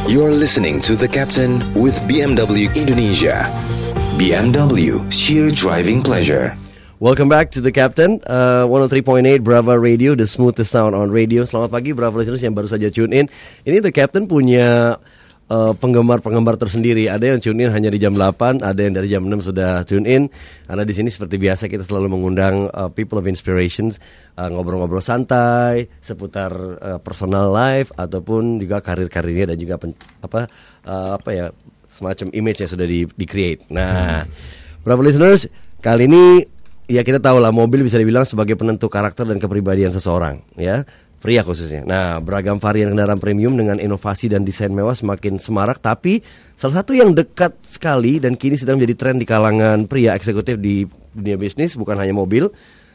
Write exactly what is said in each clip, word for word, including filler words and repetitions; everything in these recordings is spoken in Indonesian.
You're listening to The Captain with B M W Indonesia. B M W, sheer driving pleasure. Welcome back to The Captain, uh, one oh three point eight Brava Radio, the smoothest sound on radio. Selamat pagi Brava listeners yang baru saja tune in. Ini The Captain punya uh, penggemar-penggemar tersendiri. Ada yang tune in hanya di jam delapan, ada yang dari jam enam sudah tune in. Karena di sini seperti biasa kita selalu mengundang uh, people of inspirations, uh, ngobrol-ngobrol santai seputar uh, personal life ataupun juga karir-karirnya dan juga pen, apa uh, apa ya semacam image yang sudah di, di create. Nah, hmm. Brava listeners, kali ini ya kita tahu lah mobil bisa dibilang sebagai penentu karakter dan kepribadian seseorang, ya. Pria khususnya. Nah, beragam varian kendaraan premium dengan inovasi dan desain mewah semakin semarak. Tapi salah satu yang dekat sekali dan kini sedang menjadi tren di kalangan pria eksekutif di dunia bisnis bukan hanya mobil,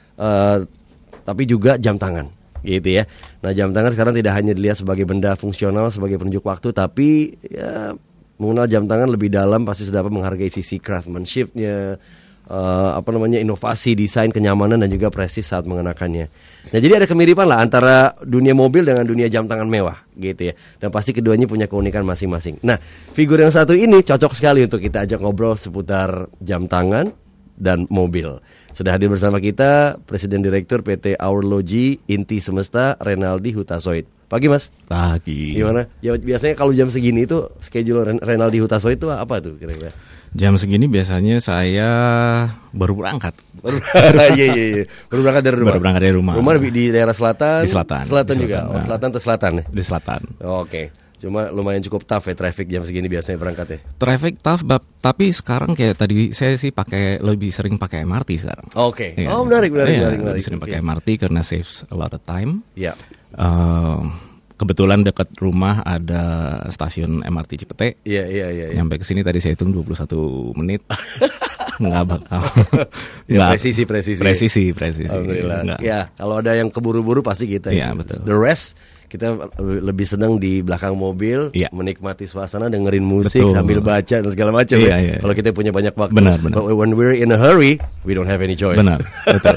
uh, tapi juga jam tangan, gitu ya. Nah, jam tangan sekarang tidak hanya dilihat sebagai benda fungsional, sebagai penunjuk waktu, tapi ya mengenal jam tangan lebih dalam pasti sudah dapat menghargai sisi craftsmanship-nya, Uh, apa namanya inovasi, desain, kenyamanan dan juga prestis saat mengenakannya. Nah, jadi ada kemiripan lah antara dunia mobil dengan dunia jam tangan mewah, gitu ya. Dan pasti keduanya punya keunikan masing-masing. Nah, figur yang satu ini cocok sekali untuk kita ajak ngobrol seputar jam tangan dan mobil. Sudah hadir bersama kita Presiden Direktur P T Aurology Inti Semesta, Renaldi Hutasoid. Pagi Mas. Pagi. Gimana? Ya, biasanya kalau jam segini itu schedule Renaldi Hutasoid itu apa tuh kira-kira? Jam segini biasanya saya baru berangkat. Baru iya iya iya. Baru berangkat dari rumah. Baru berangkat dari rumah. Rumah di daerah selatan. Di selatan. Selatan di juga. selatan. Oh, selatan atau selatan ya? Di selatan. Oh, oke. Okay. Cuma lumayan cukup tough ya traffic jam segini biasanya berangkat ya. Traffic tough, bab, tapi sekarang kayak tadi saya sih pakai lebih sering pakai M R T sekarang. Oke. Okay. Ya. Oh, menarik menarik ya, menarik. menarik. Lebih sering pakai okay. M R T karena saves a lot of time. Iya. Yeah. Uh, Kebetulan dekat rumah ada stasiun M R T Cipete. Iya, iya, iya. Nyampe ke sini tadi saya hitung dua puluh satu menit. Nggak bakal. Ya, nggak. Presisi, presisi. Presisi, presisi. Alhamdulillah. Nggak. Ya, kalau ada yang keburu-buru pasti kita. Iya, betul. The rest kita lebih senang di belakang mobil, ya. Menikmati suasana, dengerin musik, betul. Sambil baca dan segala macam. Iya, ya. iya. Kalau kita punya banyak waktu. Benar, benar. But when we're in a hurry, we don't have any choice. Benar, betul.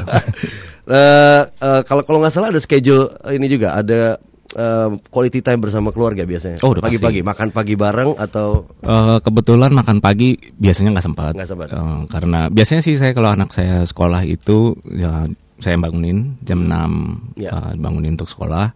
uh, uh, kalau kalau nggak salah ada schedule ini juga, ada Uh, quality time bersama keluarga biasanya. Oh, pagi-pagi pasti. Makan pagi bareng atau uh, kebetulan makan pagi biasanya nggak sempat. Nggak sempat. Uh, karena biasanya sih saya kalau anak saya sekolah itu ya, saya bangunin jam hmm. enam yeah. uh, bangunin untuk sekolah.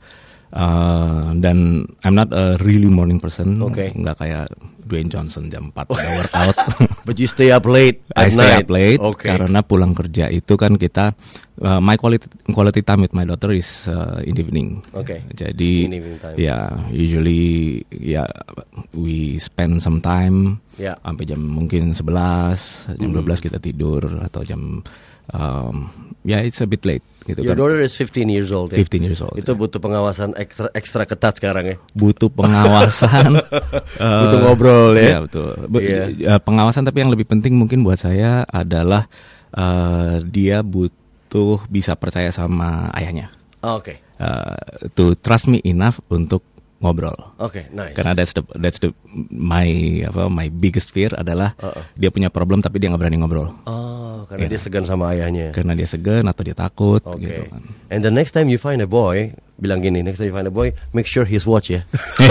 Uh, dan I'm not a really morning person. Okay. Nggak kayak Dwayne Johnson jam empat ada workout. But you stay up late I at stay night. up late Okay. Karena pulang kerja itu kan kita uh, my quality quality time with my daughter is uh, in the evening. Okay. Jadi ya yeah, usually ya yeah, we spend some time yeah. sampai jam mungkin sebelas, jam mm-hmm. dua belas kita tidur atau jam um, ya yeah, it's a bit late. Gitu Your kan. daughter is fifteen years old. Ya? fifteen years old. Itu ya. butuh pengawasan ekstra ekstra ketat sekarang ya. Butuh pengawasan. uh, butuh ngobrol ya. Iya betul. Be- yeah. Pengawasan, tapi yang lebih penting mungkin buat saya adalah uh, dia butuh bisa percaya sama ayahnya. Oh, Oke. Okay. Uh, to trust me enough untuk ngobrol. Oke, okay, nice. Karena that's the that's the my apa my biggest fear adalah uh-uh. dia punya problem tapi dia nggak berani ngobrol. Oh, karena ya. dia segan sama ayahnya. Karena dia segan atau dia takut. Okay. Gitu kan. And the next time you find a boy, bilang gini, next time you find a boy, make sure his watch ya.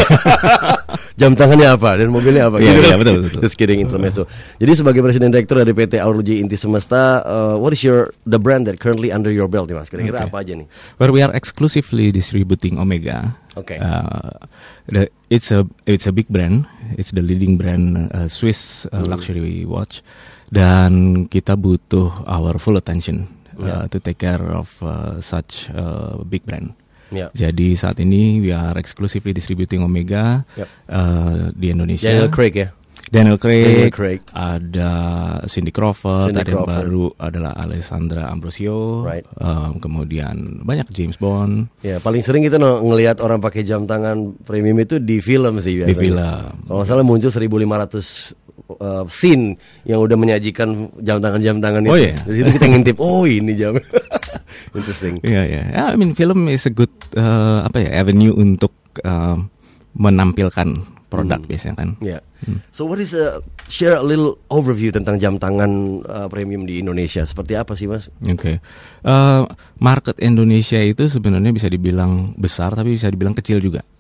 Jam tangannya apa dan mobilnya apa? Iya, yeah, yeah, betul betul. Just kidding, intermezzo. Jadi sebagai Presiden Direktur dari P T Aurology Inti Semesta, uh, what is your the brand that currently under your belt nih Mas? Kira-kira okay. apa aja nih? Well, we are exclusively distributing Omega. Okay. Uh, the, it's a it's a big brand. It's the leading brand uh, Swiss uh, hmm. luxury watch. Dan kita butuh our full attention uh, yeah. to take care of uh, such a big brand. Yeah. Jadi saat ini we are exclusively distributing Omega yep. uh, di Indonesia. Daniel Craig ya. Daniel Craig, Daniel Craig. Ada Cindy Crawford, Cindy ada Crawford. Yang baru adalah Alessandra Ambrosio, right. um, kemudian banyak James Bond. Ya paling sering kita no, ngelihat orang pakai jam tangan premium itu di film sih biasanya. Di film. Kalau nggak salah muncul seribu lima ratus uh, scene yang udah menyajikan jam tangan-jam tangan itu. Oh iya. Dari situ kita ngintip, oh ini jam. Interesting. Iya yeah, ya. Yeah. I mean film is a good uh, apa ya avenue untuk uh, menampilkan produk hmm. biasanya kan. Yeah. Hmm. So what is a share a little overview tentang jam tangan uh, premium di Indonesia? Seperti apa sih Mas? Oke. Okay. Uh, market Indonesia itu sebenarnya bisa dibilang besar tapi bisa dibilang kecil juga.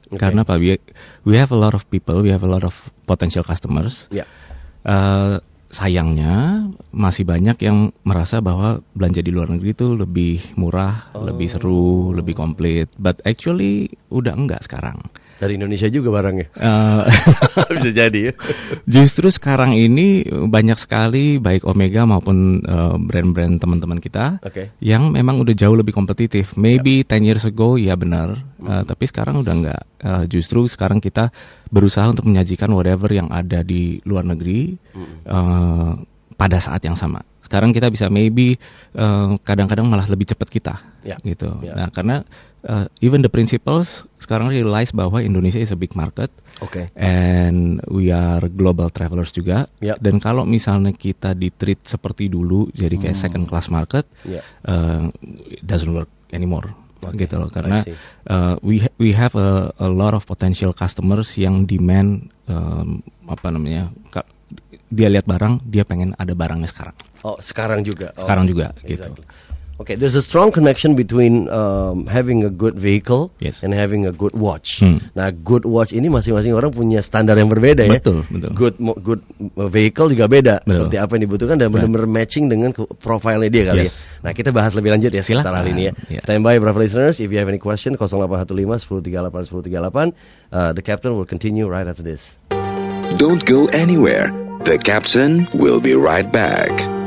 Okay. Karena Pak, we, we have a lot of people, we have a lot of potential customers. Yeah. Uh, sayangnya masih banyak yang merasa bahwa belanja di luar negeri itu lebih murah, oh. lebih seru, lebih komplit. But actually udah enggak sekarang. Dari Indonesia juga barangnya. Uh, Bisa jadi ya. Justru sekarang ini banyak sekali baik Omega maupun uh, brand-brand teman-teman kita okay. yang memang udah jauh lebih kompetitif. Maybe yeah. ten years ago ya benar, mm. uh, tapi sekarang udah enggak. Uh, justru sekarang kita berusaha untuk menyajikan whatever yang ada di luar negeri mm. uh, pada saat yang sama. Sekarang kita bisa maybe uh, kadang-kadang malah lebih cepat kita, yeah. gitu. Yeah. Nah, karena uh, even the principals sekarang realize bahwa Indonesia is a big market, okay. and we are global travelers juga. Yeah. Dan kalau misalnya kita di-treat seperti dulu, jadi kayak hmm. second class market, yeah. uh, it doesn't work anymore. Okay. Gitu loh, karena uh, we we have a, a lot of potential customers yang demand um, apa namanya, dia lihat barang, dia pengen ada barangnya sekarang. Oh, sekarang juga. Oh, sekarang juga, exactly. gitu. Okay, there's a strong connection between um, having a good vehicle yes. and having a good watch. Hmm. Nah, good watch ini masing-masing orang punya standar yang berbeda ya. Betul, betul. Good good vehicle juga beda. Betul. Seperti apa yang dibutuhkan dan benar-benar matching dengan profilnya dia kali yes. ya. Nah, kita bahas lebih lanjut ya sekitar hal ini ya. Yeah. Stand by, brave listeners. If you have any question, nol delapan satu lima satu nol tiga delapan satu nol tiga delapan. Uh, the captain will continue right after this. Don't go anywhere. The captain will be right back.